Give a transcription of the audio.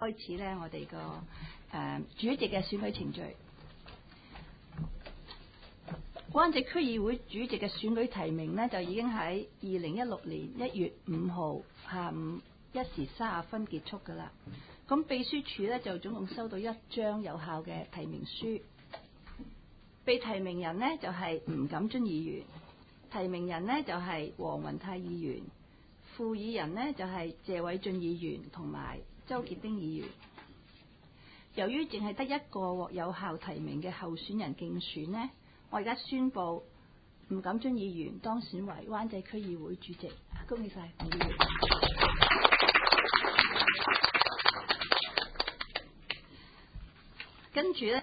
開始咧，我哋個主席嘅選舉程序。灣仔區議會主席嘅選舉提名呢，就已經喺2016年1月5號下午1時30分結束㗎啦。咁秘書處咧就總共收到1張有效嘅提名書。被提名人呢，就係吳錦津議員，提名人呢，就係黃雲泰議員，副議人呢，就係謝偉俊議員同埋周傑丁議員。由於淨係得一個獲有效提名嘅候選人競選呢，我而家宣布吳錦津議員當選為灣仔區議會主席，恭喜晒吳議員。跟住咧。